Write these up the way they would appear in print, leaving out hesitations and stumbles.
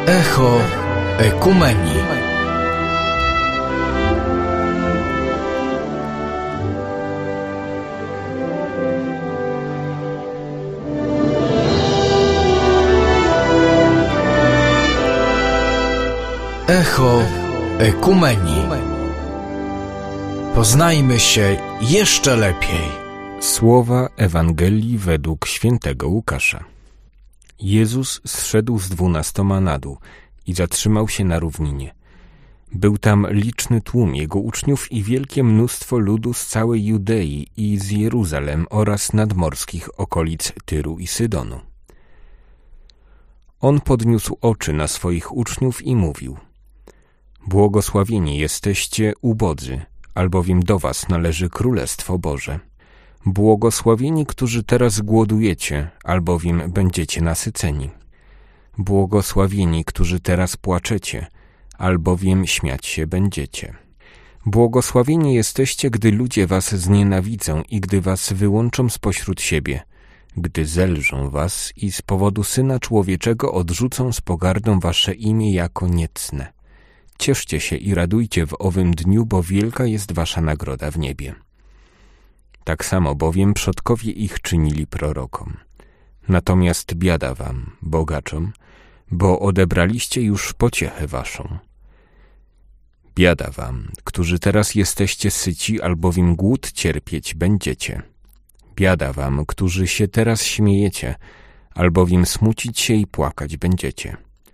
Echo Ekumenii. Echo Ekumenii. Poznajmy się jeszcze lepiej. Słowa Ewangelii według świętego Łukasza. Jezus zszedł z 12 na dół i zatrzymał się na równinie. Był tam liczny tłum jego uczniów i wielkie mnóstwo ludu z całej Judei i z Jeruzalem oraz nadmorskich okolic Tyru i Sydonu. On podniósł oczy na swoich uczniów i mówił: Błogosławieni jesteście ubodzy, albowiem do was należy Królestwo Boże. Błogosławieni, którzy teraz głodujecie, albowiem będziecie nasyceni. Błogosławieni, którzy teraz płaczecie, albowiem śmiać się będziecie. Błogosławieni jesteście, gdy ludzie was znienawidzą i gdy was wyłączą spośród siebie, gdy zelżą was i z powodu Syna Człowieczego odrzucą z pogardą wasze imię jako niecne. Cieszcie się i radujcie w owym dniu, bo wielka jest wasza nagroda w niebie. Tak samo bowiem przodkowie ich czynili prorokom. Natomiast biada wam, bogaczom, bo odebraliście już pociechę waszą. Biada wam, którzy teraz jesteście syci, albowiem głód cierpieć będziecie. Biada wam, którzy się teraz śmiejecie, albowiem smucić się i płakać będziecie.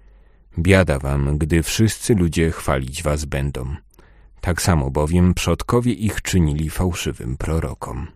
Biada wam, gdy wszyscy ludzie chwalić was będą. Tak samo bowiem przodkowie ich czynili fałszywym prorokom.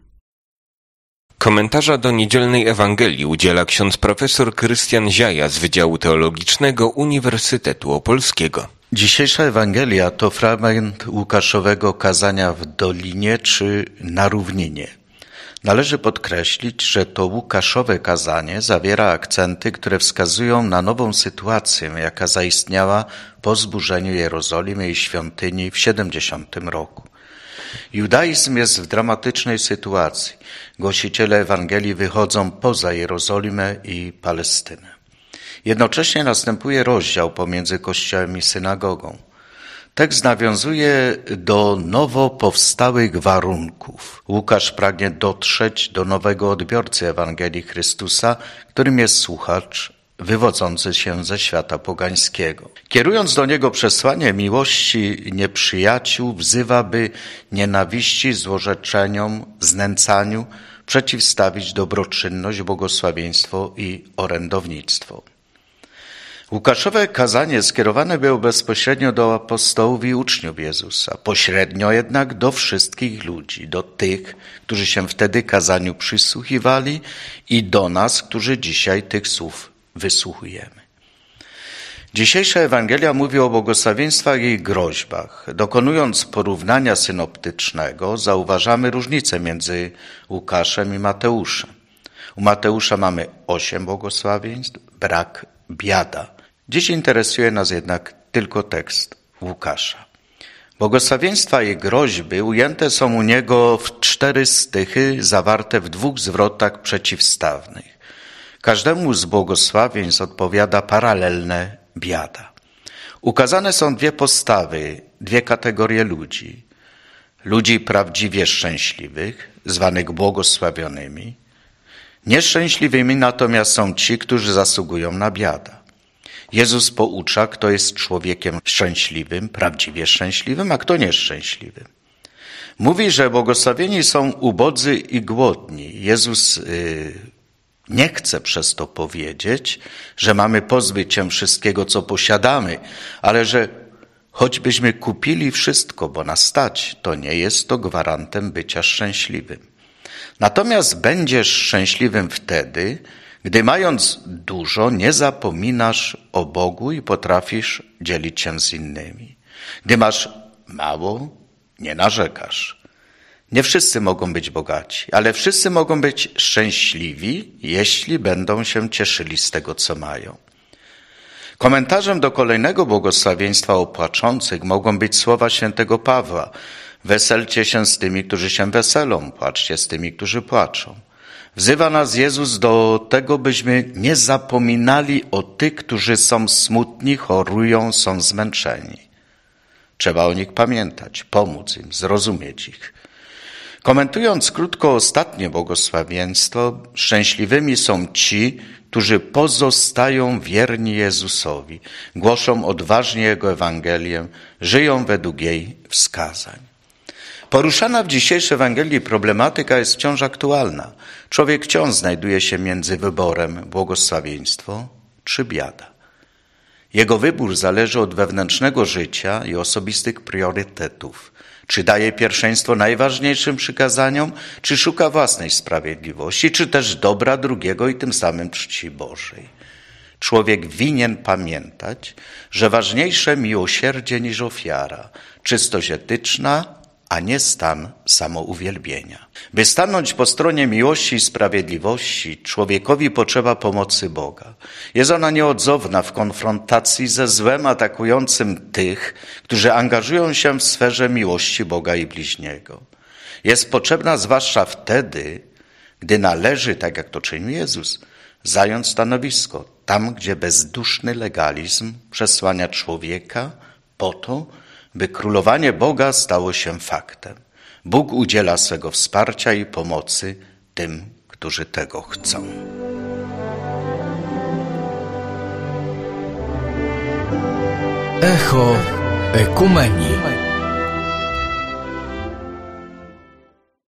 Komentarza do niedzielnej Ewangelii udziela ksiądz profesor Krystian Ziaja z Wydziału Teologicznego Uniwersytetu Opolskiego. Dzisiejsza Ewangelia to fragment Łukaszowego kazania w Dolinie czy na Równinie. Należy podkreślić, że to Łukaszowe kazanie zawiera akcenty, które wskazują na nową sytuację, jaka zaistniała po zburzeniu Jerozolimy i świątyni w 70 roku. Judaizm jest w dramatycznej sytuacji. Głosiciele Ewangelii wychodzą poza Jerozolimę i Palestynę. Jednocześnie następuje rozdział pomiędzy kościołem i synagogą. Tekst nawiązuje do nowo powstałych warunków. Łukasz pragnie dotrzeć do nowego odbiorcy Ewangelii Chrystusa, którym jest słuchacz wywodzący się ze świata pogańskiego. Kierując do niego przesłanie miłości nieprzyjaciół, wzywa, by nienawiści, złorzeczeniom, znęcaniu przeciwstawić dobroczynność, błogosławieństwo i orędownictwo. Łukaszowe kazanie skierowane było bezpośrednio do apostołów i uczniów Jezusa, pośrednio jednak do wszystkich ludzi, do tych, którzy się wtedy kazaniu przysłuchiwali i do nas, którzy dzisiaj tych słów wysłuchujemy. Dzisiejsza Ewangelia mówi o błogosławieństwach i groźbach. Dokonując porównania synoptycznego, zauważamy różnicę między Łukaszem i Mateuszem. U Mateusza mamy 8 błogosławieństw, brak biada. Dziś interesuje nas jednak tylko tekst Łukasza. Błogosławieństwa i groźby ujęte są u niego w 4 stychy zawarte w 2 zwrotach przeciwstawnych. Każdemu z błogosławieństw odpowiada paralelne biada. Ukazane są 2 postawy, 2 kategorie ludzi. Ludzi prawdziwie szczęśliwych, zwanych błogosławionymi. Nieszczęśliwymi natomiast są ci, którzy zasługują na biada. Jezus poucza, kto jest człowiekiem szczęśliwym, prawdziwie szczęśliwym, a kto nieszczęśliwym. Mówi, że błogosławieni są ubodzy i głodni. Jezus nie chce przez to powiedzieć, że mamy pozbyć się wszystkiego, co posiadamy, ale że choćbyśmy kupili wszystko, bo nas stać, to nie jest to gwarantem bycia szczęśliwym. Natomiast będziesz szczęśliwym wtedy, gdy mając dużo, nie zapominasz o Bogu i potrafisz dzielić się z innymi. Gdy masz mało, nie narzekasz. Nie wszyscy mogą być bogaci, ale wszyscy mogą być szczęśliwi, jeśli będą się cieszyli z tego, co mają. Komentarzem do kolejnego błogosławieństwa o płaczących mogą być słowa świętego Pawła. Weselcie się z tymi, którzy się weselą, płaczcie z tymi, którzy płaczą. Wzywa nas Jezus do tego, byśmy nie zapominali o tych, którzy są smutni, chorują, są zmęczeni. Trzeba o nich pamiętać, pomóc im, zrozumieć ich. Komentując krótko ostatnie błogosławieństwo, szczęśliwymi są ci, którzy pozostają wierni Jezusowi, głoszą odważnie Jego Ewangelię, żyją według jej wskazań. Poruszana w dzisiejszej Ewangelii problematyka jest wciąż aktualna. Człowiek wciąż znajduje się między wyborem błogosławieństwo czy biada. Jego wybór zależy od wewnętrznego życia i osobistych priorytetów. Czy daje pierwszeństwo najważniejszym przykazaniom, czy szuka własnej sprawiedliwości, czy też dobra drugiego i tym samym czci Bożej. Człowiek winien pamiętać, że ważniejsze miłosierdzie niż ofiara, czystość etyczna, a nie stan samouwielbienia. By stanąć po stronie miłości i sprawiedliwości, człowiekowi potrzeba pomocy Boga. Jest ona nieodzowna w konfrontacji ze złem atakującym tych, którzy angażują się w sferze miłości Boga i bliźniego. Jest potrzebna zwłaszcza wtedy, gdy należy, tak jak to czyni Jezus, zająć stanowisko tam, gdzie bezduszny legalizm przesłania człowieka po to, by królowanie Boga stało się faktem. Bóg udziela swego wsparcia i pomocy tym, którzy tego chcą. Echo Ekumenii.